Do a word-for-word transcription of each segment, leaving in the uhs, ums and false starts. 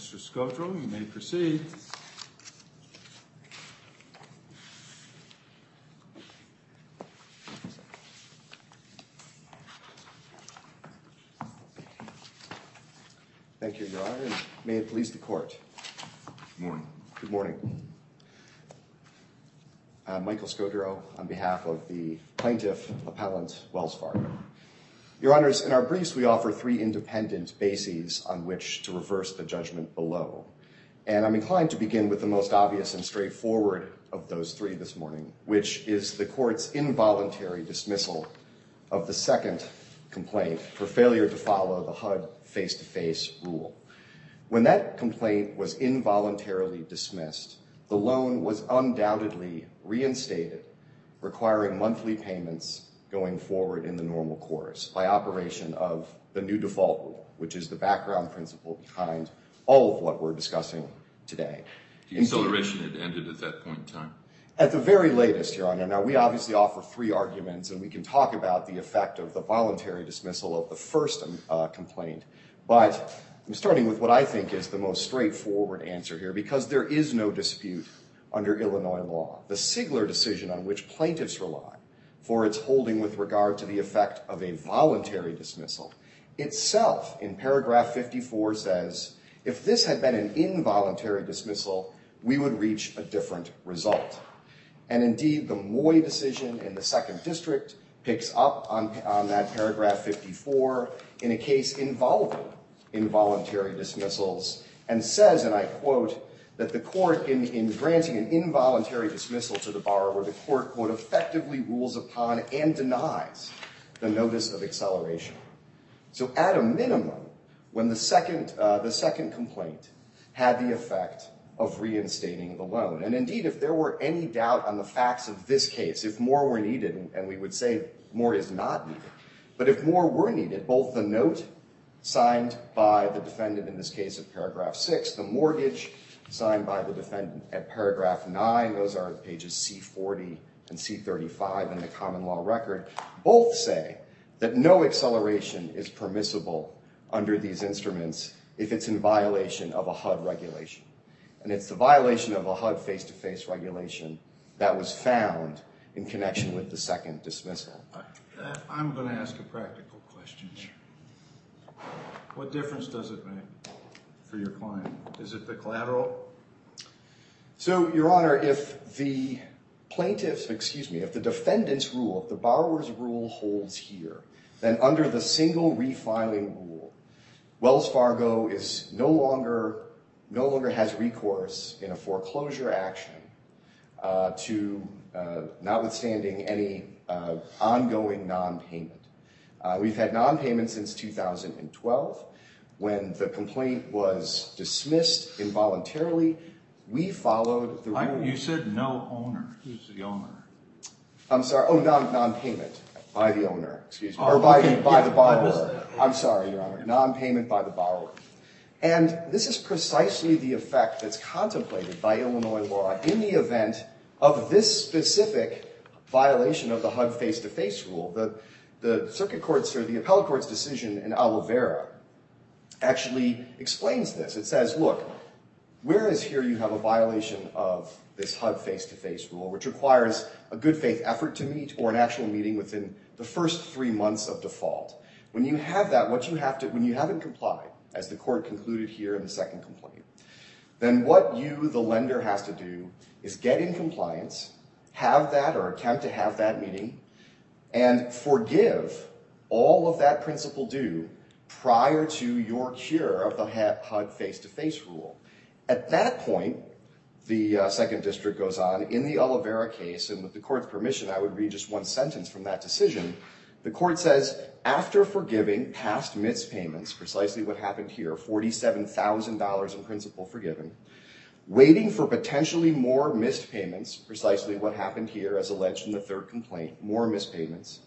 Mister Scodro, you may proceed. Thank you, Your Honor, and may it please the Court. Good morning. Good morning. Uh, Michael Scodro on behalf of the plaintiff appellant, Wells Fargo. Your Honors, in our briefs we offer three independent bases on which to reverse the judgment below. And I'm inclined to begin with the most obvious and straightforward of those three this morning, which is the Court's involuntary dismissal of the second complaint for failure to follow the H U D face-to-face rule. When that complaint was involuntarily dismissed, the loan was undoubtedly reinstated, requiring monthly payments going forward in the normal course by operation of the new default rule, which is the background principle behind all of what we're discussing today. The acceleration had ended at that point in time? At the very latest, Your Honor. Now, we obviously offer three arguments, and we can talk about the effect of the voluntary dismissal of the first uh, complaint. But I'm starting with what I think is the most straightforward answer here, because there is no dispute under Illinois law. The Sigler decision on which plaintiffs rely for its holding with regard to the effect of a voluntary dismissal itself, in paragraph fifty-four, says, if this had been an involuntary dismissal, we would reach a different result. And indeed, the Moy decision in the Second District picks up on, on that paragraph fifty-four in a case involving involuntary dismissals and says, and I quote, that the court, in, in granting an involuntary dismissal to the borrower, the court, quote, effectively rules upon and denies the notice of acceleration. So at a minimum, when the second, uh, the second complaint had the effect of reinstating the loan. And indeed, if there were any doubt on the facts of this case, if more were needed, and we would say more is not needed, but if more were needed, both the note signed by the defendant in this case at paragraph six, the mortgage signed by the defendant at paragraph nine, those are pages C forty and C thirty-five in the common law record, both say that no acceleration is permissible under these instruments if it's in violation of a H U D regulation. And it's the violation of a H U D face-to-face regulation that was found in connection with the second dismissal. Uh, I'm going to ask a practical question here. What difference does it make for your client? Is it the collateral? So, Your Honor, if the plaintiff's, excuse me, if the defendant's rule, if the borrower's rule holds here, then under the single refiling rule, Wells Fargo is no longer, no longer has recourse in a foreclosure action uh, to, uh, notwithstanding any uh, ongoing non-payment. Uh, we've had non-payment since two thousand twelve. When the complaint was dismissed involuntarily, we followed the rule. You said no owner. Who's the owner? I'm sorry. Oh, non, non-payment by the owner, excuse me. Oh, or by, okay. the, by yeah, the borrower. I'm sorry, Your Honor. Non-payment by the borrower. And this is precisely the effect that's contemplated by Illinois law in the event of this specific violation of the H U D face-to-face rule. The, the circuit court's or the appellate court's decision in Oliveira actually explains this. It says, look, whereas here you have a violation of this H U D face-to-face rule, which requires a good faith effort to meet or an actual meeting within the first three months of default. When you have that, what you have to, when you haven't complied, as the court concluded here in the second complaint, then what you, the lender, has to do is get in compliance, have that or attempt to have that meeting, and forgive all of that principal due prior to your cure of the H U D face-to-face rule. At that point, the uh, second district goes on, in the Oliveira case, and with the court's permission, I would read just one sentence from that decision. The court says, after forgiving past missed payments, precisely what happened here, forty-seven thousand dollars in principal forgiven, waiting for potentially more missed payments, precisely what happened here as alleged in the third complaint, more missed payments,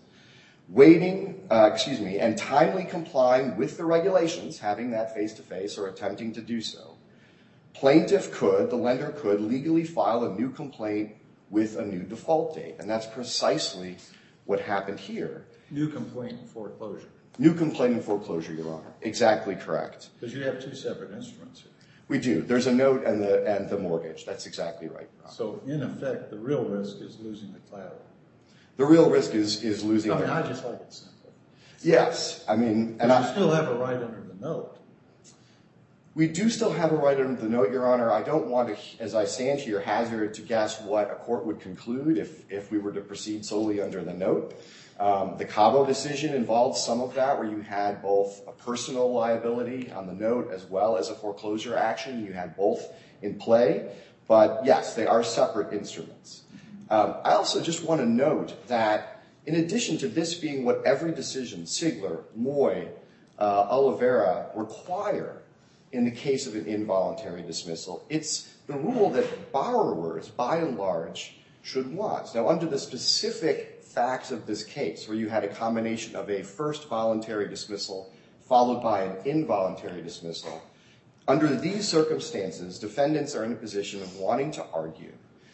waiting, uh, excuse me, and timely complying with the regulations, having that face-to-face or attempting to do so, plaintiff could, the lender could, legally file a new complaint with a new default date. And that's precisely what happened here. New complaint and foreclosure. New complaint and foreclosure, Your Honor. Exactly correct. Because you have two separate instruments here. We do. There's a note and the and the mortgage. That's exactly right. So in effect, the real risk is losing the collateral. The real risk is is losing. I mean, the, I just like it simple. Yes, I mean, and But I you still have a right under the note. We do still have a right under the note, Your Honor. I don't want to, as I stand here, hazard to guess what a court would conclude if, if we were to proceed solely under the note. Um, the Cabo decision involved some of that, where you had both a personal liability on the note as well as a foreclosure action. You had both in play. But yes, they are separate instruments. Um, I also just want to note that in addition to this being what every decision, Sigler, Moy, uh, Oliveira, require in the case of an involuntary dismissal, it's the rule that borrowers, by and large, should want. Now, under the specific facts of this case, where you had a combination of a first voluntary dismissal followed by an involuntary dismissal, under these circumstances, defendants are in a position of wanting to argue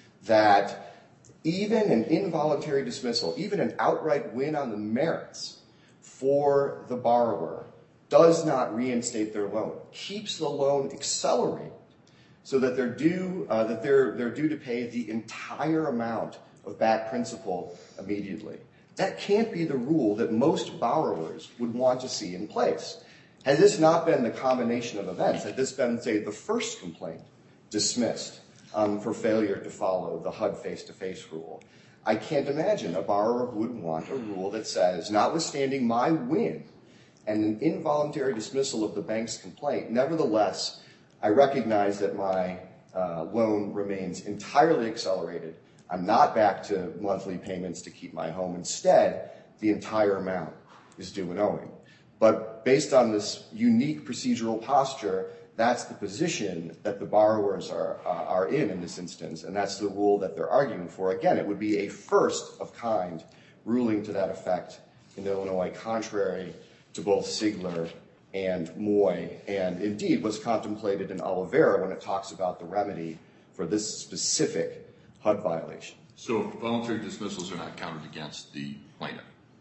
that even an involuntary dismissal, even an outright win on the merits for the borrower, does not reinstate their loan, keeps the loan accelerated so that they're due uh, that they're they're due to pay the entire amount of back principal immediately. That can't be the rule that most borrowers would want to see in place. Had this not been the combination of events, had this been, say, the first complaint dismissed um, for failure to follow the H U D face-to-face rule, I can't imagine a borrower would want a rule that says, notwithstanding my win and an involuntary dismissal of the bank's complaint, nevertheless, I recognize that my uh, loan remains entirely accelerated. I'm not back to monthly payments to keep my home. Instead, the entire amount is due and owing. But based on this unique procedural posture, that's the position that the borrowers are, uh, are in in this instance, and that's the rule that they're arguing for. Again, it would be a first-of-kind ruling to that effect in Illinois, contrary to both Sigler and Moy, and indeed was contemplated in Oliveira when it talks about the remedy for this specific H U D violation. So voluntary dismissals are not counted against the plaintiff?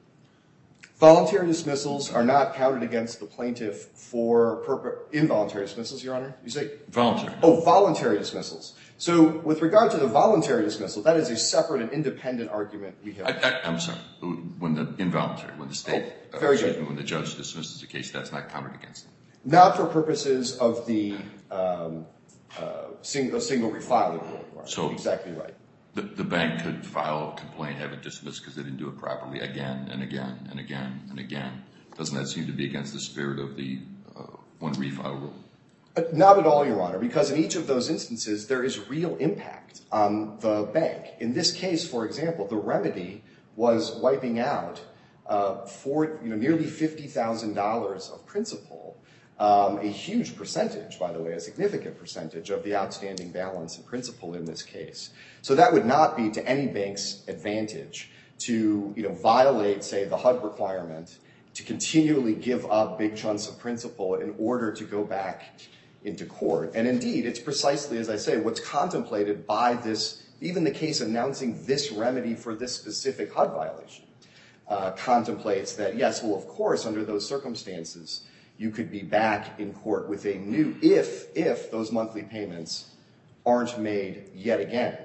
Voluntary dismissals are not counted against the plaintiff for purpose, involuntary dismissals, Your Honor? You say? Voluntary. Oh, voluntary dismissals. So with regard to the voluntary dismissal, that is a separate and independent argument we have. I, I, I'm sorry. When the involuntary, when the state, oh, very uh, excuse good. me, when the judge dismisses the case, that's not counted against them? Not for purposes of the um, uh, single, single refiling rule, Your Honor. So exactly right. The, the bank could file a complaint, have it dismissed because they didn't do it properly again and again and again and again. Doesn't that seem to be against the spirit of the uh, one refile rule? Uh, not at all, Your Honor, because in each of those instances, there is real impact on the bank. In this case, for example, the remedy was wiping out uh, for you know, nearly fifty thousand dollars of principal, um, a huge percentage, by the way, a significant percentage of the outstanding balance and principal in this case. So that would not be to any bank's advantage to you know, violate, say, the H U D requirement, to continually give up big chunks of principal in order to go back into court. And indeed, it's precisely, as I say, what's contemplated by this, even the case announcing this remedy for this specific H U D violation, uh, contemplates that, yes, well, of course, under those circumstances, you could be back in court with a new, if, if those monthly payments aren't made yet again.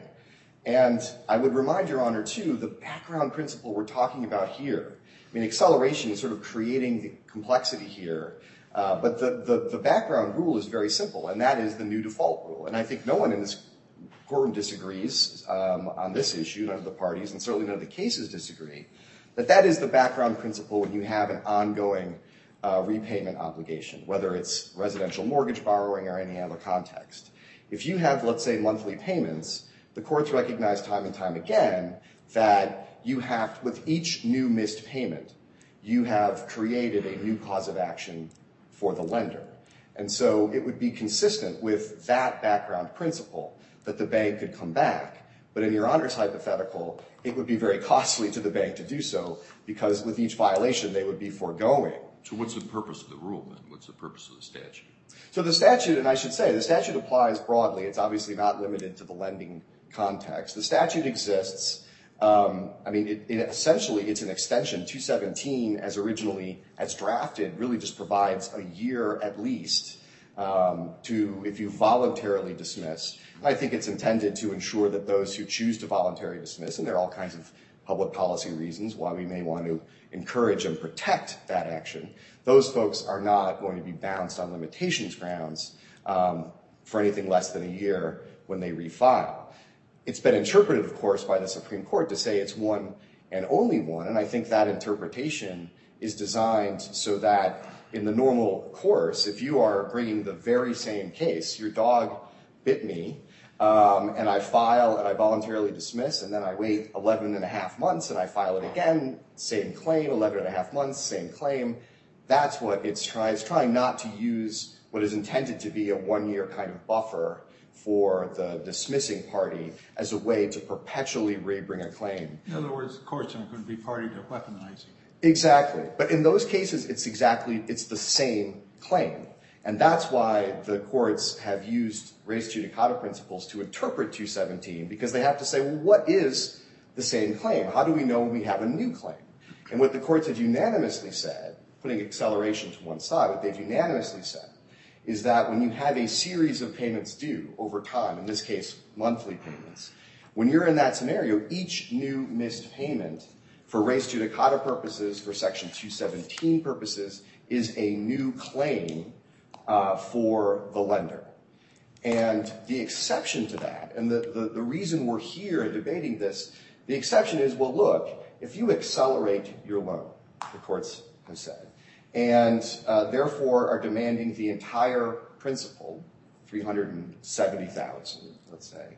And I would remind Your Honor, too, the background principle we're talking about here. I mean, acceleration is sort of creating the complexity here. Uh, but the, the, the background rule is very simple, and that is the new default rule. And I think no one in this courtroom disagrees um, on this issue, none of the parties, and certainly none of the cases disagree, that that is the background principle when you have an ongoing uh, repayment obligation, whether it's residential mortgage borrowing or any other context. If you have, let's say, monthly payments, the courts recognize time and time again that you have, with each new missed payment, you have created a new cause of action for the lender. And so it would be consistent with that background principle that the bank could come back. But in Your Honor's hypothetical, it would be very costly to the bank to do so because with each violation, they would be foregoing. So what's the purpose of the rule then? What's the purpose of the statute? So the statute, and I should say, the statute applies broadly. It's obviously not limited to the lending context. The statute exists. Um, I mean, it, it essentially, it's an extension. two seventeen, as originally, as drafted, really just provides a year at least um, to if you voluntarily dismiss. And I think it's intended to ensure that those who choose to voluntarily dismiss, and there are all kinds of public policy reasons why we may want to encourage and protect that action, those folks are not going to be bounced on limitations grounds um, for anything less than a year when they refile. It's been interpreted, of course, by the Supreme Court to say it's one and only one, and I think that interpretation is designed so that in the normal course, if you are bringing the very same case, your dog bit me, um, and I file and I voluntarily dismiss, and then I wait eleven and a half months and I file it again, same claim, eleven and a half months, same claim, that's what it's trying. It's trying not to use what is intended to be a one-year kind of buffer for the dismissing party as a way to perpetually re-bring a claim. In other words, the courts aren't going to be party to weaponizing. Exactly. But in those cases, it's exactly, it's the same claim. And that's why the courts have used res judicata principles to interpret two seventeen, because they have to say, well, what is the same claim? How do we know when we have a new claim? And what the courts have unanimously said, putting acceleration to one side, what they've unanimously said is that when you have a series of payments due over time, in this case, monthly payments, when you're in that scenario, each new missed payment for res judicata purposes, for Section two seventeen purposes, is a new claim uh, for the lender. And the exception to that, and the, the, the reason we're here debating this, the exception is, well, look, if you accelerate your loan, the courts have said, and uh, therefore are demanding the entire principal, three hundred seventy thousand dollars, let's say,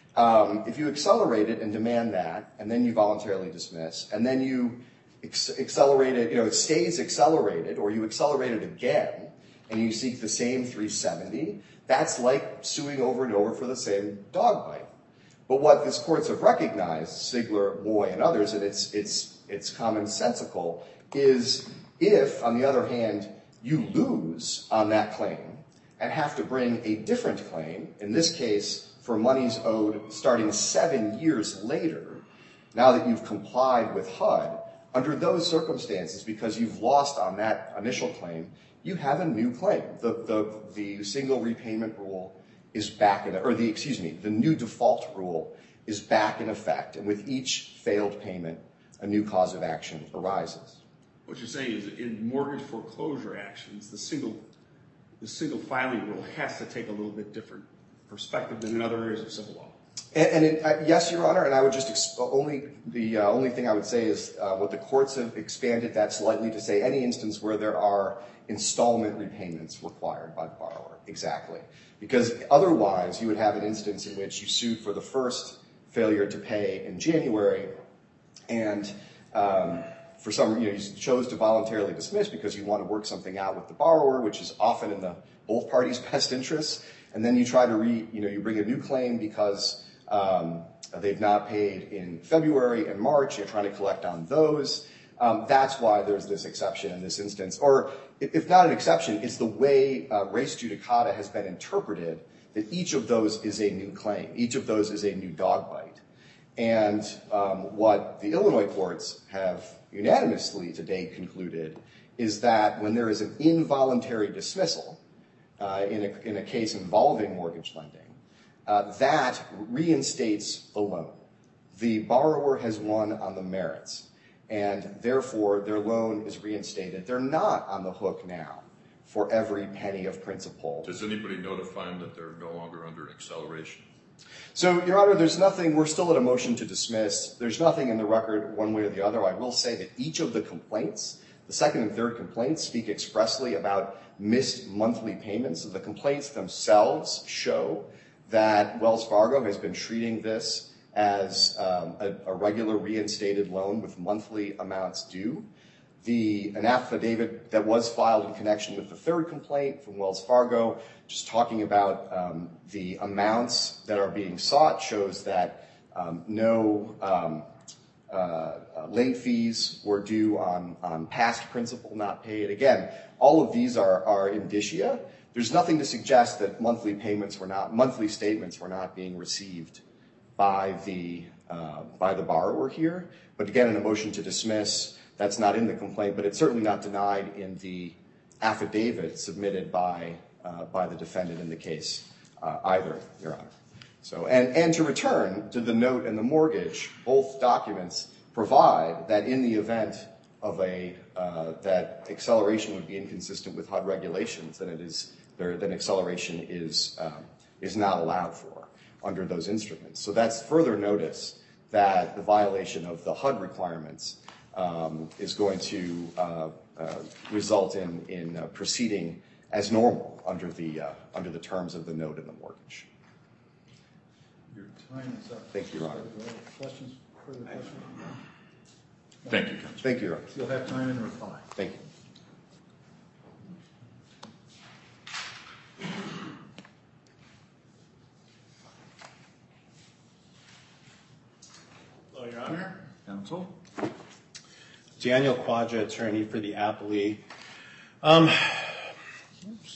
Um, if you accelerate it and demand that, and then you voluntarily dismiss, and then you ex- accelerate it, you know, it stays accelerated, or you accelerate it again, and you seek the same three seventy, that's like suing over and over for the same dog bite. But what these courts have recognized, Sigler, Moy, and others, and it's it's it's commonsensical, is if, on the other hand, you lose on that claim and have to bring a different claim, in this case, for monies owed starting seven years later, now that you've complied with H U D, under those circumstances, because you've lost on that initial claim, you have a new claim. The, the, the single repayment rule is back in, or the, excuse me, the new default rule is back in effect. And with each failed payment, a new cause of action arises. What you're saying is in mortgage foreclosure actions, the single, the single filing rule has to take a little bit different perspective than in other areas of civil law. And, and it, uh, yes, Your Honor, and I would just exp- only the uh, only thing I would say is uh, what the courts have expanded that slightly to say any instance where there are installment repayments required by the borrower. Exactly, because otherwise you would have an instance in which you sued for the first failure to pay in January, and um, for some you know you chose to voluntarily dismiss because you want to work something out with the borrower, which is often in the both parties' best interests. And then you try to re, you know, you bring a new claim because um, they've not paid in February and March. You're trying to collect on those. Um, that's why there's this exception in this instance. Or if not an exception, it's the way uh, res judicata has been interpreted that each of those is a new claim. Each of those is a new dog bite. And um, what the Illinois courts have unanimously to date concluded is that when there is an involuntary dismissal, Uh, in, a, in a case involving mortgage lending, uh, that reinstates the loan. The borrower has won on the merits, and therefore their loan is reinstated. They're not on the hook now for every penny of principal. Does anybody notify them that they're no longer under acceleration? So, Your Honor, there's nothing, we're still at a motion to dismiss. There's nothing in the record one way or the other. I will say that each of the complaints, the second and third complaints, speak expressly about missed monthly payments. The complaints themselves show that Wells Fargo has been treating this as um, a, a regular reinstated loan with monthly amounts due. The, an affidavit that was filed in connection with the third complaint from Wells Fargo, just talking about um, the amounts that are being sought, shows that um, no um, uh, uh, late fees were due on, on past principal not paid. Again, all of these are, are indicia. There's nothing to suggest that monthly payments were not, monthly statements were not being received by the, uh, by the borrower here. But again, in a motion to dismiss, that's not in the complaint, but it's certainly not denied in the affidavit submitted by uh, by the defendant in the case uh, either, Your Honor. So, and, and to return to the note and the mortgage, both documents provide that in the event of a, uh, that acceleration would be inconsistent with H U D regulations, then it is, there, then acceleration is, um, is not allowed for under those instruments. So that's further notice that the violation of the H U D requirements um, is going to uh, uh, result in, in uh, proceeding as normal under the, uh, under the terms of the note and the mortgage. Your time is up. Thank you, Your Honor. Questions? Further questions? Thank you, Counsel. Thank you, Your Honor. You'll have time in reply. Thank you. Hello, Your Honor. Counsel? Daniel Quadra, attorney for the appellee. Um, oops.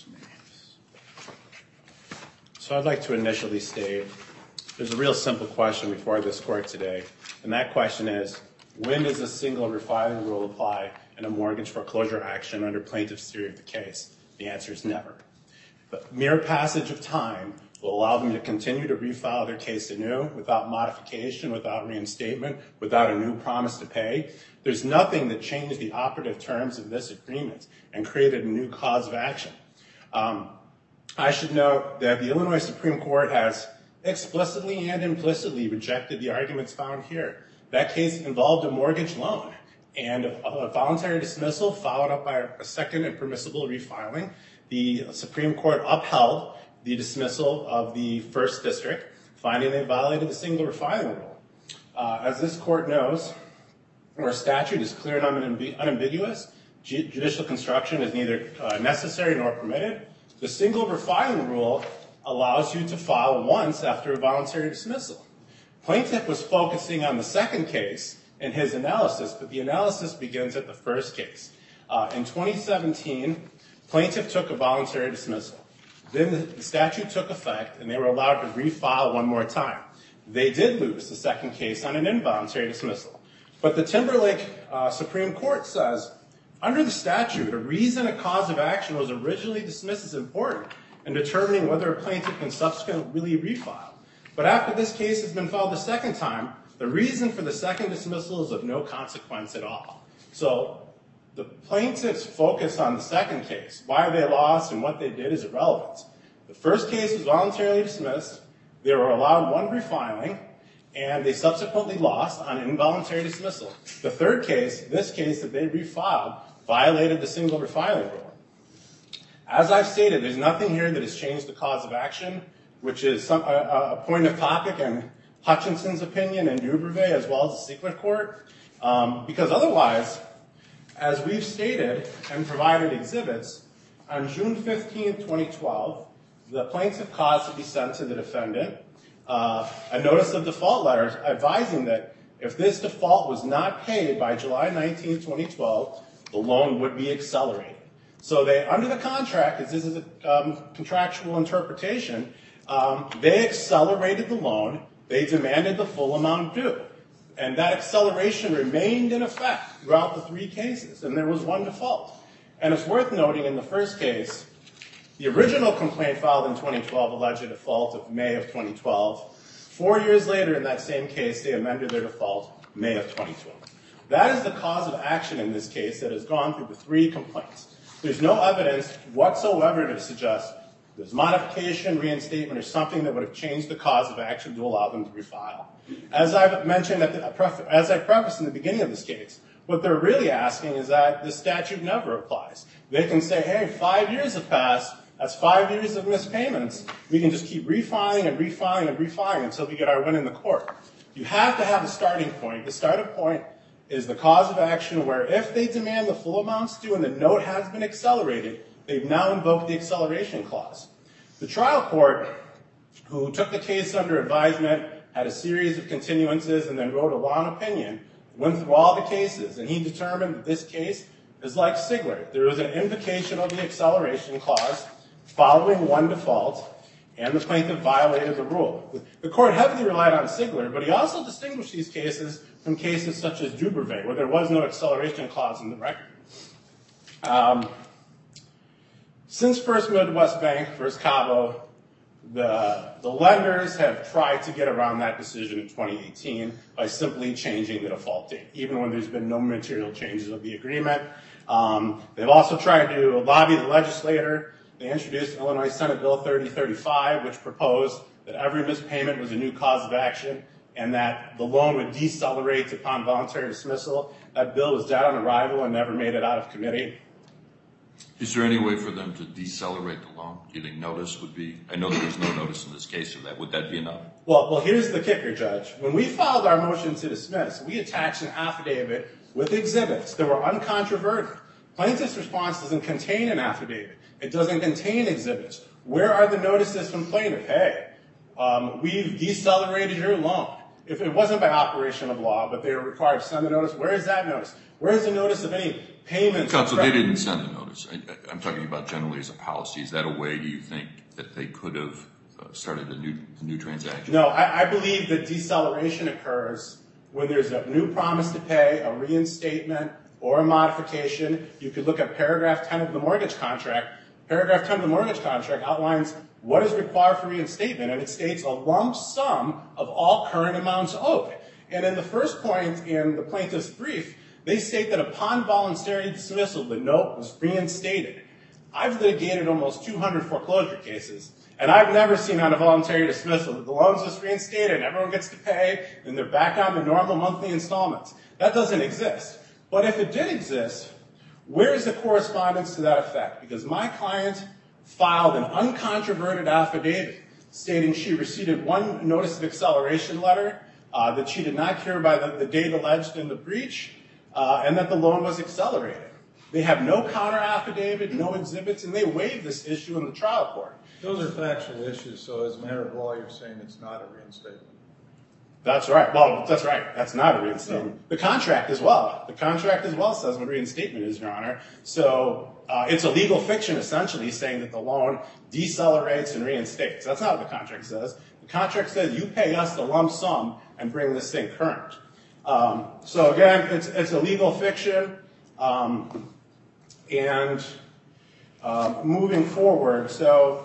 So I'd like to initially state there's a real simple question before this court today, and that question is, when does a single refiling rule apply in a mortgage foreclosure action under plaintiff's theory of the case? The answer is never. The mere passage of time will allow them to continue to refile their case anew without modification, without reinstatement, without a new promise to pay. There's nothing that changed the operative terms of this agreement and created a new cause of action. Um, I should note that the Illinois Supreme Court has explicitly and implicitly rejected the arguments found here. That case involved a mortgage loan and a voluntary dismissal followed up by a second and permissible refiling. The Supreme Court upheld the dismissal of the first district, finding they violated the single refiling rule. Uh, as this court knows, where a statute is clear and unambi- unambiguous, ju- judicial construction is neither uh, necessary nor permitted. The single refiling rule allows you to file once after a voluntary dismissal. Plaintiff was focusing on the second case in his analysis, but the analysis begins at the first case. Uh, in twenty seventeen, plaintiff took a voluntary dismissal. Then the statute took effect, and they were allowed to refile one more time. They did lose the second case on an involuntary dismissal. But the Timberlake uh, Supreme Court says, under the statute, a reason a cause of action was originally dismissed is important in determining whether a plaintiff can subsequently refile. But after this case has been filed the second time, the reason for the second dismissal is of no consequence at all. So the plaintiff's focus on the second case, why they lost and what they did, is irrelevant. The first case was voluntarily dismissed. They were allowed one refiling, and they subsequently lost on involuntary dismissal. The third case, this case that they refiled, violated the single refiling rule. As I've stated, there's nothing here that has changed the cause of action, which is some, a, a point of topic in Hutchinson's opinion and Dubreuil, as well as the Secret Court, um, because otherwise, as we've stated and provided exhibits, on June fifteenth, twenty twelve, the plaintiff caused to be sent to the defendant uh, a notice of default letter advising that if this default was not paid by July nineteenth, twenty twelve, the loan would be accelerated. So they, under the contract, as this is a um, contractual interpretation, um, they accelerated the loan. They demanded the full amount due. And that acceleration remained in effect throughout the three cases, and there was one default. And it's worth noting in the first case, the original complaint filed in twenty twelve alleged a default of May of twenty twelve. Four years later in that same case, they amended their default May of twenty twelve. That is the cause of action in this case that has gone through the three complaints. There's no evidence whatsoever to suggest there's modification, reinstatement, or something that would have changed the cause of action to allow them to refile. As I've mentioned, at the, as I prefaced in the beginning of this case, what they're really asking is that the statute never applies. They can say, hey, five years have passed. That's five years of missed payments. We can just keep refiling and refiling and refiling until we get our win in the court. You have to have a starting point. The starting point is the cause of action where if they demand the full amounts due and the note has been accelerated, they've now invoked the acceleration clause. The trial court, who took the case under advisement, had a series of continuances, and then wrote a long opinion, went through all the cases, and he determined that this case is like Sigler. There was an invocation of the acceleration clause following one default, and the plaintiff violated the rule. The court heavily relied on Sigler, but he also distinguished these cases from cases such as Dubreuil, where there was no acceleration clause in the record. Um, Since First Midwest Bank versus Cabo, the, the lenders have tried to get around that decision in twenty eighteen by simply changing the default date, even when there's been no material changes of the agreement. Um, they've also tried to lobby the legislator. They introduced Illinois Senate Bill thirty thirty-five, which proposed that every missed payment was a new cause of action and that the loan would decelerate upon voluntary dismissal. That bill was dead on arrival and never made it out of committee. Is there any way for them to decelerate the loan? Do you think notice would be? I know there was no notice in this case of that. Would that be enough? Well, well, here's the kicker, Judge. When we filed our motion to dismiss, we attached an affidavit with exhibits that were uncontroverted. Plaintiff's response doesn't contain an affidavit. It doesn't contain exhibits. Where are the notices from plaintiff? Hey, um, we've decelerated your loan. If it wasn't by operation of law, but they were required to send the notice, where is that notice? Where is the notice of any payments? Counsel, they didn't send a notice. I, I'm talking about generally as a policy. Is that a way, do you think, that they could have uh, started a new, a new transaction? No, I, I believe that deceleration occurs when there's a new promise to pay, a reinstatement, or a modification. You could look at paragraph ten of the mortgage contract. Paragraph ten of the mortgage contract outlines what is required for reinstatement, and it states a lump sum of all current amounts owed. And in the first point in the plaintiff's brief, they state that upon voluntary dismissal, the note was reinstated. I've litigated almost two hundred foreclosure cases, and I've never seen on a voluntary dismissal that the loan's just reinstated and everyone gets to pay and they're back on the normal monthly installments. That doesn't exist. But if it did exist, where is the correspondence to that effect? Because my client filed an uncontroverted affidavit stating she received one notice of acceleration letter, uh, that she did not cure by the, the date alleged in the breach, uh, and that the loan was accelerated. They have no counter affidavit, no exhibits, and they waived this issue in the trial court. Those are factual issues, so as a matter of law, you're saying it's not a reinstatement. That's right. Well, that's right. That's not a reinstatement. No. The contract as well. The contract as well says what reinstatement is, Your Honor. So uh, it's a legal fiction, essentially, saying that the loan decelerates and reinstates. That's not what the contract says. The contract says you pay us the lump sum and bring this thing current. Um, so again, it's, it's a legal fiction. Um, and uh, moving forward, so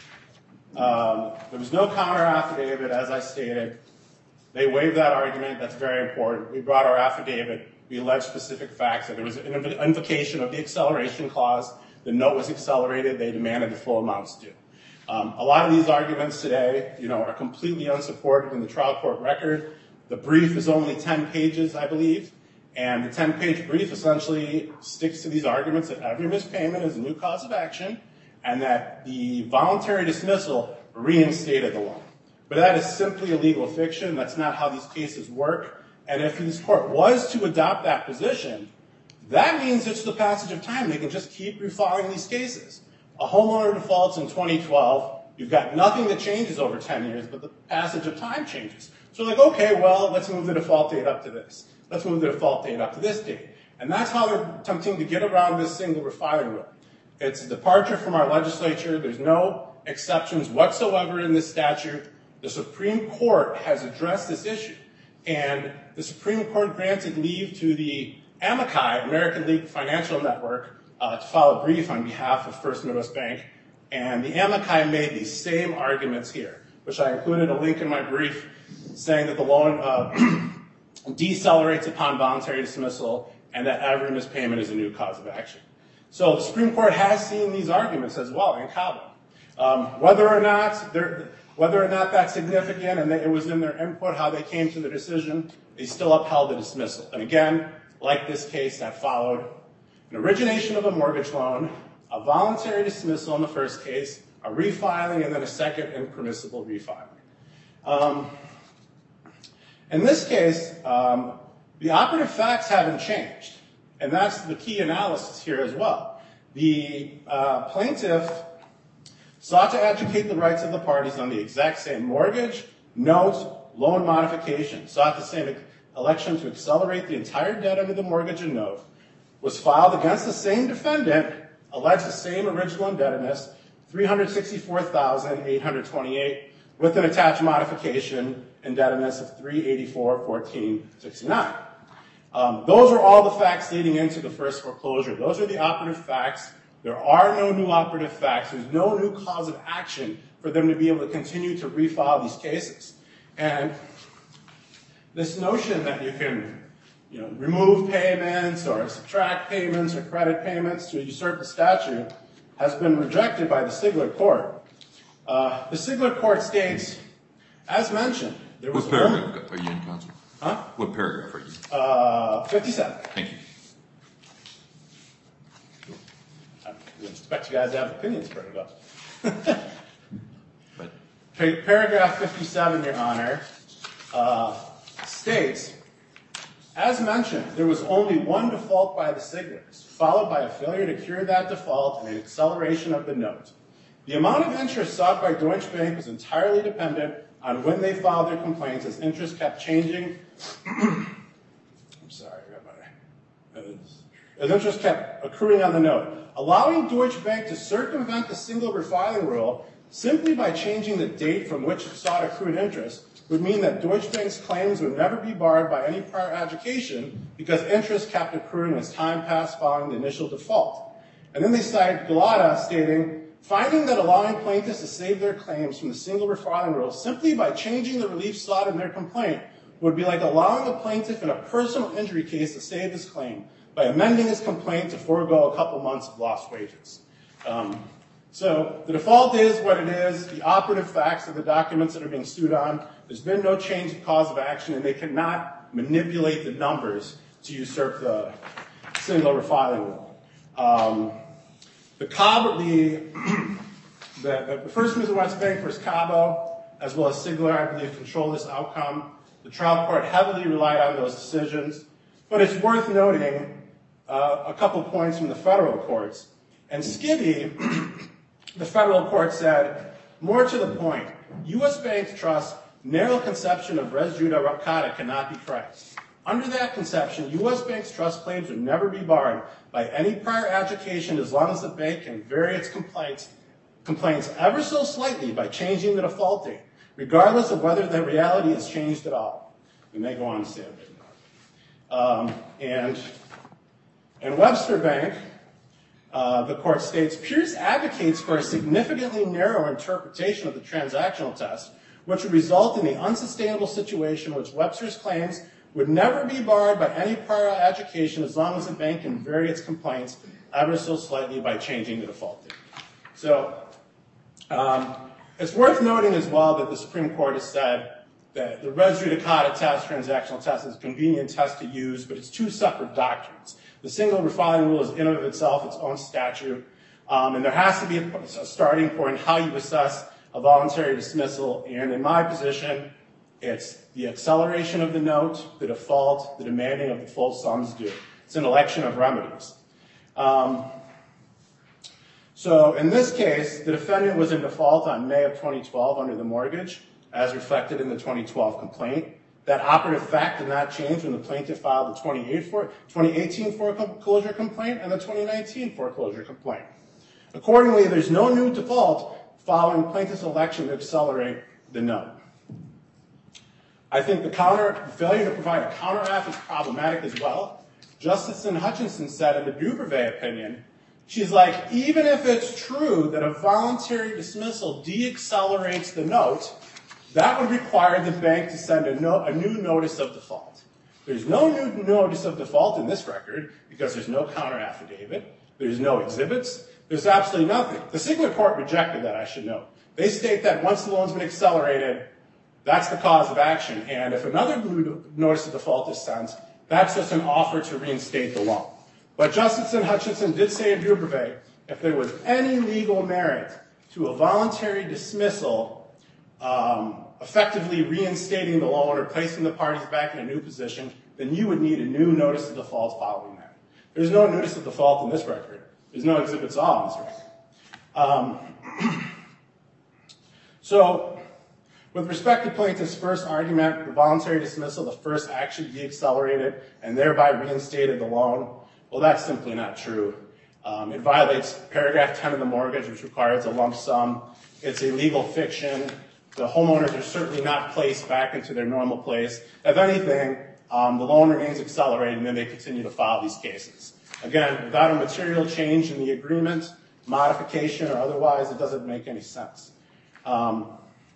um, there was no counter affidavit, as I stated. They waived that argument. That's very important. We brought our affidavit. We alleged specific facts that there was an invocation of the acceleration clause. The note was accelerated. They demanded the full amounts due. Um, a lot of these arguments today, you know, are completely unsupported in the trial court record. The brief is only ten pages, I believe, and the ten-page brief essentially sticks to these arguments that every missed payment is a new cause of action and that the voluntary dismissal reinstated the loan. But that is simply a legal fiction. That's not how these cases work. And if this court was to adopt that position, that means it's the passage of time. They can just keep refiling these cases. A homeowner defaults in twenty twelve. You've got nothing that changes over ten years, but the passage of time changes. So like, okay, well, let's move the default date up to this. Let's move the default date up to this date. And that's how they're attempting to get around this single refiling rule. It's a departure from our legislature. There's no exceptions whatsoever in this statute. The Supreme Court has addressed this issue, and the Supreme Court granted leave to the AMICI, American League Financial Network, uh, to file a brief on behalf of First Midwest Bank, and the AMICI made these same arguments here, which I included a link in my brief saying that the loan uh, decelerates upon voluntary dismissal and that every missed payment is a new cause of action. So the Supreme Court has seen these arguments as well in Cabo. Um, whether or not they're... Whether or not that's significant and it was in their input how they came to the decision, they still upheld the dismissal. And again, like this case that followed, an origination of a mortgage loan, a voluntary dismissal in the first case, a refiling, and then a second impermissible refiling. Um, in this case, um, the operative facts haven't changed, and that's the key analysis here as well. The uh, plaintiff sought to advocate the rights of the parties on the exact same mortgage, note, loan modification, sought the same election to accelerate the entire debt under the mortgage and note, was filed against the same defendant, alleged the same original indebtedness, three hundred sixty-four thousand eight hundred twenty-eight dollars, with an attached modification indebtedness of three hundred eighty-four thousand fourteen dollars and sixty-nine cents. Um, those are all the facts leading into the first foreclosure. Those are the operative facts. There are no new operative facts. There's no new cause of action for them to be able to continue to refile these cases. And this notion that you can, you know, remove payments or subtract payments or credit payments to usurp the statute has been rejected by the Sigler Court. Uh, the Sigler Court states, as mentioned, there was What paragraph are you in, counsel? Huh? What paragraph are you? Uh, fifty-seven. Thank you. I expect you guys to have opinions for it up. But Pa- Paragraph fifty-seven, Your Honor, uh, states, as mentioned, there was only one default by the Siglers, followed by a failure to cure that default and an acceleration of the note. The amount of interest sought by Deutsche Bank was entirely dependent on when they filed their complaints, as interest kept changing. I'm sorry, I got my. As interest kept accruing on the note, allowing Deutsche Bank to circumvent the single refiling rule simply by changing the date from which it sought accrued interest would mean that Deutsche Bank's claims would never be barred by any prior adjudication because interest kept accruing as time passed following the initial default. And then they cite Galata stating, finding that allowing plaintiffs to save their claims from the single refiling rule simply by changing the relief sought in their complaint would be like allowing a plaintiff in a personal injury case to save his claim by amending his complaint to forego a couple months of lost wages. Um, so the default is what it is. The operative facts are the documents that are being sued on. There's been no change in cause of action, and they cannot manipulate the numbers to usurp the single refiling rule. Um, the, Cabo, the, the, the First Midwest Bank versus Cabo, as well as Sigler, I believe, control this outcome. The trial court heavily relied on those decisions. But it's worth noting uh, a couple points from the federal courts. And Skibby, the federal court said, more to the point, U S Bank's trust narrow conception of res judicata cannot be correct. Under that conception, U S Bank's trust claims would never be barred by any prior adjudication as long as the bank can vary its complaints, complaints ever so slightly by changing the default date, regardless of whether the reality has changed at all. And they go on to say a bit more. Um, and in Webster Bank, uh, the court states, Pierce advocates for a significantly narrow interpretation of the transactional test, which would result in the unsustainable situation in which Webster's claims would never be barred by any prior adjudication as long as the bank can vary its complaints ever so slightly by changing the default date. So um, it's worth noting as well that the Supreme Court has said that the res judicata test, transactional test, is a convenient test to use, but it's two separate doctrines. The single refiling rule is in and of itself its own statute, um, and there has to be a, a starting point in how you assess a voluntary dismissal, and in my position, it's the acceleration of the note, the default, the demanding of the full sums due. It's an election of remedies. Um, so in this case, the defendant was in default on May of twenty twelve under the mortgage, as reflected in the twenty twelve complaint. That operative fact did not change when the plaintiff filed the twenty eighteen foreclosure complaint and the twenty nineteen foreclosure complaint. Accordingly, there's no new default following plaintiff's election to accelerate the note. I think the counter, the failure to provide a counter-act is problematic as well. Justice Hutchinson said in the Dubreuil opinion, she's like, even if it's true that a voluntary dismissal de-accelerates the note, that would require the bank to send a, no, a new notice of default. There's no new notice of default in this record because there's no counter-affidavit, there's no exhibits, there's absolutely nothing. The Sigler Court rejected that, I should note. They state that once the loan's been accelerated, that's the cause of action. And if another notice of default is sent, that's just an offer to reinstate the loan. But Justice Hutchinson did say in Dubreuil, if there was any legal merit to a voluntary dismissal, um, effectively reinstating the loan or placing the parties back in a new position, then you would need a new notice of default following that. There's no notice of default in this record. There's no exhibits at all in this record. Um, so, with respect to plaintiff's first argument, the voluntary dismissal, the first action de-accelerated and thereby reinstated the loan, well, that's simply not true. Um, it violates paragraph ten of the mortgage, which requires a lump sum. It's a legal fiction. The homeowners are certainly not placed back into their normal place. If anything, um, the loan remains accelerated and then they continue to file these cases. Again, without a material change in the agreement, modification or otherwise, it doesn't make any sense. Um,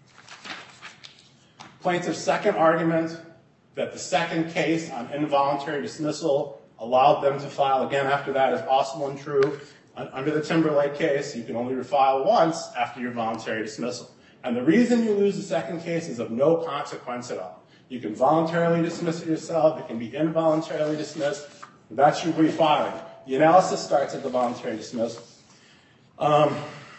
plaintiff's second argument that the second case on involuntary dismissal allowed them to file again after that is also untrue. Under the Timberlake case, you can only refile once after your voluntary dismissal. And the reason you lose the second case is of no consequence at all. You can voluntarily dismiss it yourself. It can be involuntarily dismissed. That's your refiling. The analysis starts at the voluntary dismissal. Um,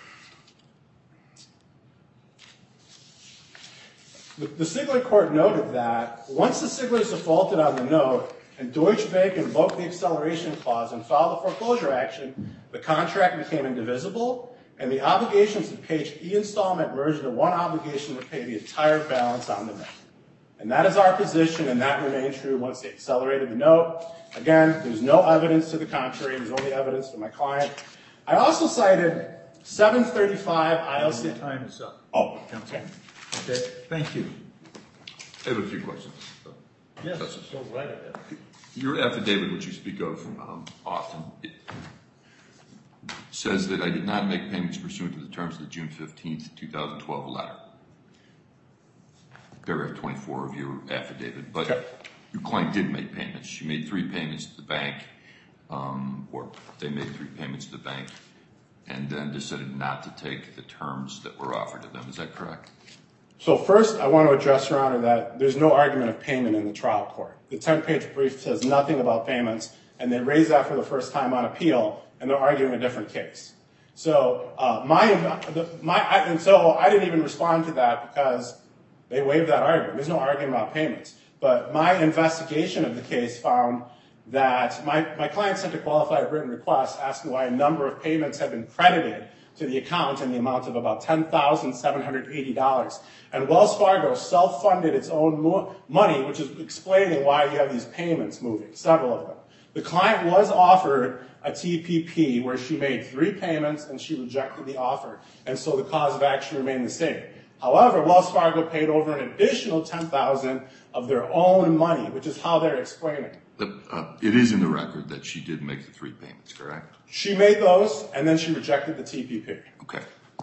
the, the Sigler court noted that once the Siglers defaulted on the note and Deutsche Bank invoked the acceleration clause and filed a foreclosure action, the contract became indivisible, and the obligations to pay each installment merged into one obligation to pay the entire balance on the note. And that is our position, and that remained true once they accelerated the note. Again, there's no evidence to the contrary. There's only evidence for my client. I also cited seven thirty-five I L C. Your time is up. Oh, Counsel. okay. Okay, thank you. I have a few questions. Yes, Justice. go right ahead. Your affidavit, which you speak of um, often, it says that I did not make payments pursuant to the terms of the June fifteenth, two thousand twelve letter. Paragraph twenty-four of your affidavit. But Okay. your client did make payments. She made three payments to the bank, um, or they made three payments to the bank, and then decided not to take the terms that were offered to them. Is that correct? So first, I want to address, Your Honor, that there's no argument of payment in the trial court. The ten-page brief says nothing about payments, and they raise that for the first time on appeal, and they're arguing a different case. So uh, my, my, I, and so I didn't even respond to that because they waived that argument. There's no argument about payments. But my investigation of the case found that my, my client sent a qualified written request asking why a number of payments had been credited to the account in the amount of about ten thousand seven hundred eighty dollars. And Wells Fargo self-funded its own mo- money, which is explaining why you have these payments moving, several of them. The client was offered a T P P where she made three payments and she rejected the offer. And so the cause of action remained the same. However, Wells Fargo paid over an additional ten thousand dollars of their own money, which is how they're explaining. The, uh, it is in the record that she did make the three payments, correct? She made those, and then she rejected the T P P. Okay.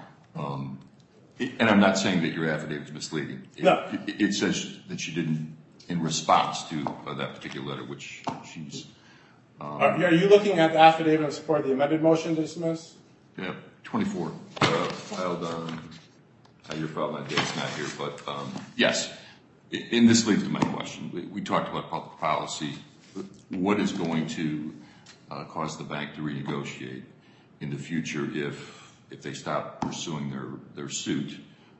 Um, it, and I'm not saying that your affidavit is misleading. It, No. It, it says that she didn't, in response to uh, that particular letter, which she's... Um, Are, are you looking at the affidavit in support of the amended motion to dismiss? Yeah, twenty-four, uh, filed on, uh, your file, my date's not here, but um, yes. And this leads to my question. We, we talked about public policy. What is going to uh, cause the bank to renegotiate in the future if if they stop pursuing their, their suit?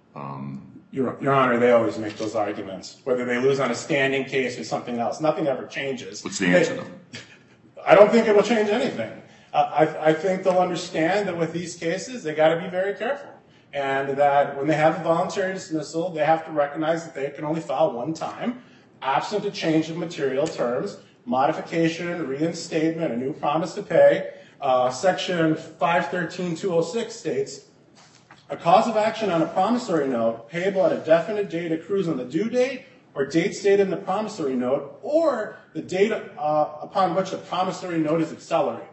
Um, Your, Your Honor, they always make those arguments, whether they lose on a standing case or something else. Nothing ever changes. what's the answer, They- though? I don't think it will change anything. Uh, I, I think they'll understand that with these cases, they got to be very careful. And that when they have a voluntary dismissal, they have to recognize that they can only file one time, absent a change of material terms, modification, reinstatement, a new promise to pay. Uh, section five thirteen two oh six states, a cause of action on a promissory note payable at a definite date accrues on the due date or date stated in the promissory note or the date uh, upon which the promissory note is accelerated.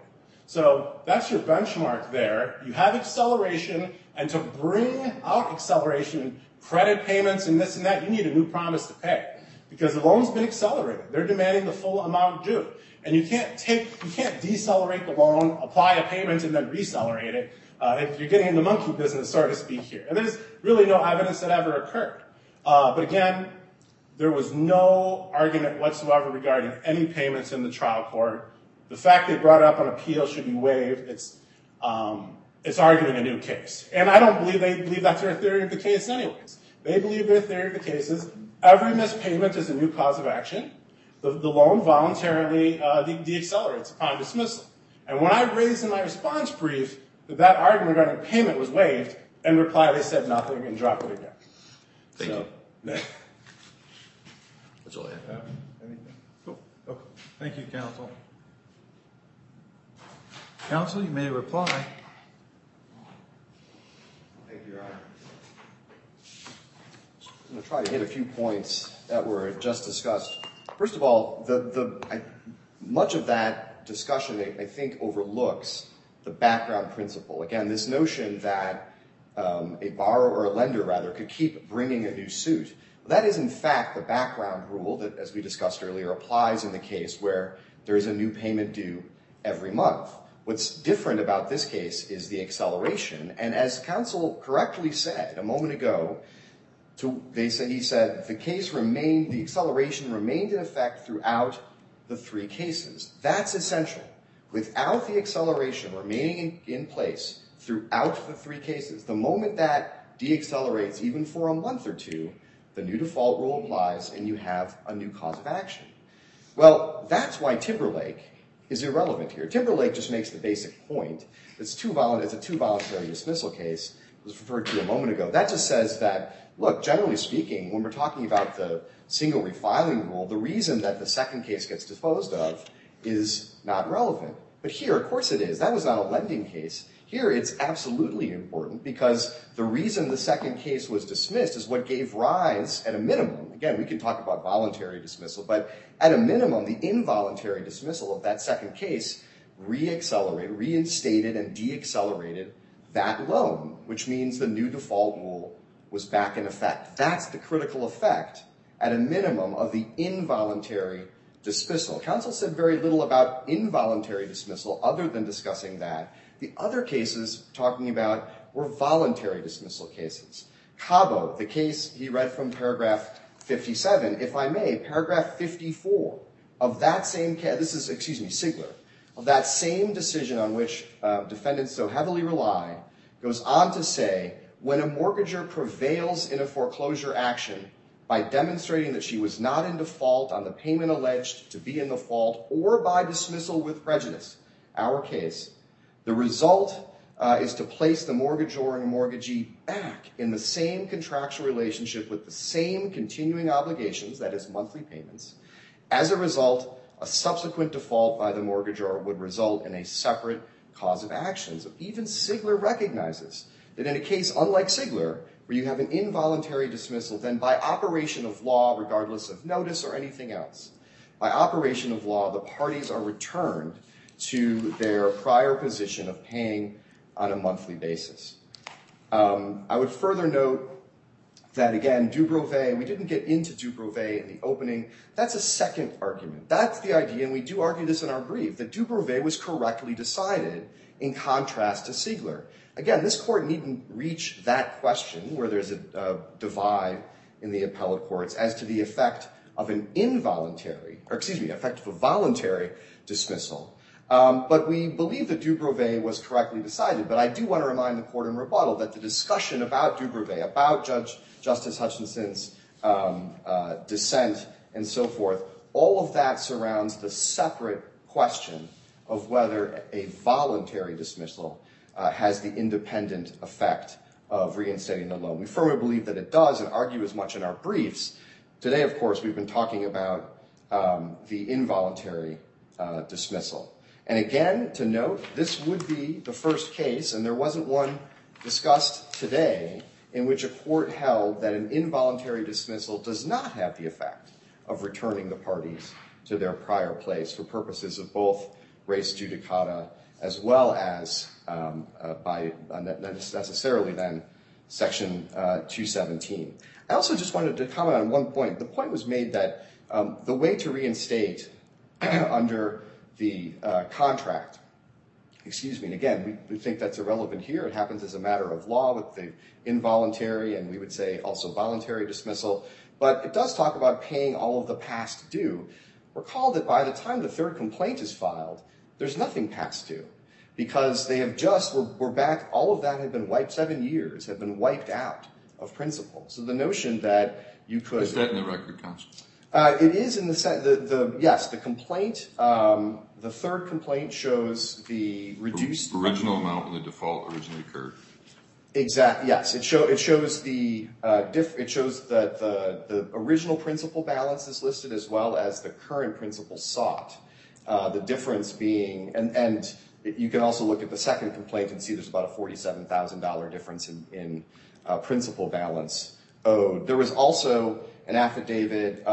So that's your benchmark there. You have acceleration, and to bring out acceleration, credit payments and this and that, you need a new promise to pay because the loan's been accelerated. They're demanding the full amount due. And you can't take, you can't decelerate the loan, apply a payment, and then recelerate it. Uh, if you're getting in the monkey business, so to speak here. And there's really no evidence that ever occurred. Uh, but again, there was no argument whatsoever regarding any payments in the trial court. The fact they brought it up on appeal should be waived. It's, um, it's arguing a new case. And I don't believe they believe that's their theory of the case anyways. They believe their theory of the case is every missed payment is a new cause of action. The, the loan voluntarily uh, de- deaccelerates upon dismissal. And when I raised in my response brief that that argument regarding payment was waived, in reply they said nothing and dropped it again. Thank so, you. That's all I have. Uh, anything? Cool. Okay. Thank you, counsel. Counsel, you may reply. Thank you, Your Honor. I'm going to try to hit a few points that were just discussed. First of all, the, the, I, much of that that discussion, I, I think, overlooks the background principle. Again, this notion that um, a borrower, or a lender rather, could keep bringing a new suit. That is, in fact, the background rule that, as we discussed earlier, applies in the case where there is a new payment due every month. What's different about this case is the acceleration. And as counsel correctly said a moment ago, to, they said, he said the case remained, the acceleration remained in effect throughout the three cases. That's essential. Without the acceleration remaining in, in place throughout the three cases, the moment that deaccelerates, even for a month or two, the new default rule applies and you have a new cause of action. Well, that's why Timberlake is irrelevant here. Timberlake just makes the basic point. It's, two volu- it's a two voluntary dismissal case. It was referred to a moment ago. That just says that, look, generally speaking, when we're talking about the single refiling rule, the reason that the second case gets disposed of is not relevant. But here, of course it is. That was not a lending case. Here, it's absolutely important because the reason the second case was dismissed is what gave rise, at a minimum, again, we can talk about voluntary dismissal, but at a minimum, the involuntary dismissal of that second case re-accelerated, reinstated, and deaccelerated that loan, which means the new default rule was back in effect. That's the critical effect, at a minimum, of the involuntary dismissal. Counsel said very little about involuntary dismissal other than discussing that. The other cases talking about were voluntary dismissal cases. Cabo, the case he read from paragraph fifty-seven, if I may, paragraph fifty-four of that same case, this is, excuse me, Sigler, of that same decision on which uh, defendants so heavily rely, goes on to say, when a mortgager prevails in a foreclosure action by demonstrating that she was not in default on the payment alleged to be in default or by dismissal with prejudice, our case, the result uh, is to place the mortgagor and mortgagee back in the same contractual relationship with the same continuing obligations, that is monthly payments. As a result, a subsequent default by the mortgagor would result in a separate cause of action. So even Sigler recognizes that in a case unlike Sigler, where you have an involuntary dismissal, then by operation of law, regardless of notice or anything else, by operation of law, the parties are returned to their prior position of paying on a monthly basis. Um, I would further note that, again, Dubrovay, we didn't get into Dubrovay in the opening. That's a second argument. That's the idea, and we do argue this in our brief, that Dubrovay was correctly decided in contrast to Sigler. Again, this court needn't reach that question where there's a, a divide in the appellate courts as to the effect of an involuntary, or excuse me, effect of a voluntary dismissal. Um, but we believe that Dubrovay was correctly decided. But I do want to remind the court in rebuttal that the discussion about Dubrovay, about Judge Justice Hutchinson's um, uh, dissent and so forth, all of that surrounds the separate question of whether a voluntary dismissal uh, has the independent effect of reinstating the loan. We firmly believe that it does and argue as much in our briefs. Today, of course, we've been talking about um, the involuntary uh, dismissal. And again, to note, this would be the first case, and there wasn't one discussed today, in which a court held that an involuntary dismissal does not have the effect of returning the parties to their prior place for purposes of both res judicata as well as um, uh, by uh, necessarily then Section uh, two seventeen. I also just wanted to comment on one point. The point was made that um, the way to reinstate under the uh, contract, excuse me, and again, we, we think that's irrelevant here. It happens as a matter of law with the involuntary and we would say also voluntary dismissal. But it does talk about paying all of the past due. Recall that by the time the third complaint is filed, there's nothing past due because they have just, we're, we're back, all of that had been wiped, seven years have been wiped out of principle. So the notion that you could... Is that in the record, counsel? Uh, it is in the, the, the yes, the complaint, um, the third complaint shows the reduced... Original amount when the default originally occurred. Exactly, yes. It, show, it shows the uh, diff, it shows that the, the original principal balance is listed as well as the current principal sought. Uh, the difference being, and, and you can also look at the second complaint and see there's about a forty-seven thousand dollars difference in, in uh, principal balance owed. There was also an affidavit um,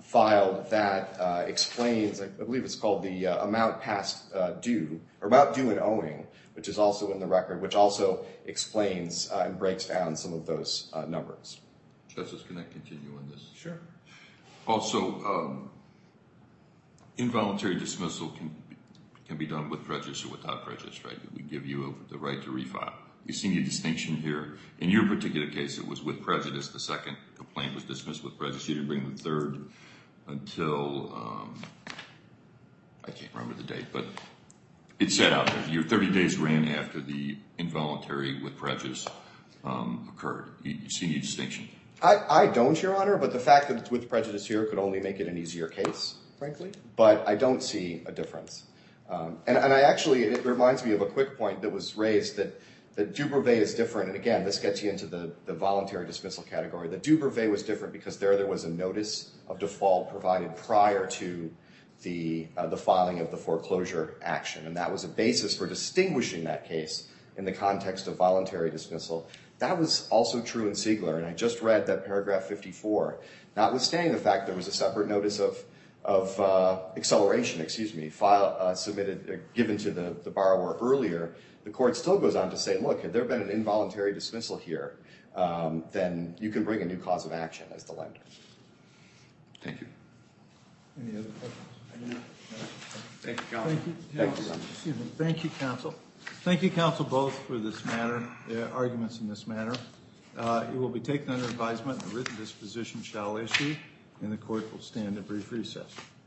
filed that uh, explains, I believe it's called the uh, amount past uh, due, or amount due and owing, which is also in the record, which also explains uh, and breaks down some of those uh, numbers. Justice, can I continue on this? Sure. Also, um, involuntary dismissal can be, can be done with prejudice or without prejudice, right? We give you the right to refile. You see any distinction here? In your particular case, it was with prejudice. The second complaint was dismissed with prejudice. You didn't bring the third until, um, I can't remember the date, but it said out there, your thirty days ran after the involuntary with prejudice um, occurred. You, you see any distinction? I, I don't, Your Honor, but the fact that it's with prejudice here could only make it an easier case, frankly. But I don't see a difference. Um, and, and I actually, it reminds me of a quick point that was raised that, that Dubreuillet is different. And again, this gets you into the, the voluntary dismissal category. The Dubreuillet was different because there there was a notice of default provided prior to the, uh, the filing of the foreclosure action. And that was a basis for distinguishing that case in the context of voluntary dismissal. That was also true in Siegler, and I just read that paragraph fifty-four. Notwithstanding the fact there was a separate notice of, of uh, acceleration, excuse me, file uh, submitted, uh, given to the, the borrower earlier, the court still goes on to say, look, had there been an involuntary dismissal here, um, then you can bring a new cause of action as the lender. Thank you. Any other questions? Thank you, Counsel. Thank you. Thank you, Your Honor. Excuse me. Thank you, counsel. Thank you, counsel, both for this matter, uh, arguments in this matter. Uh, it will be taken under advisement and a written disposition shall issue, and the court will stand at brief recess.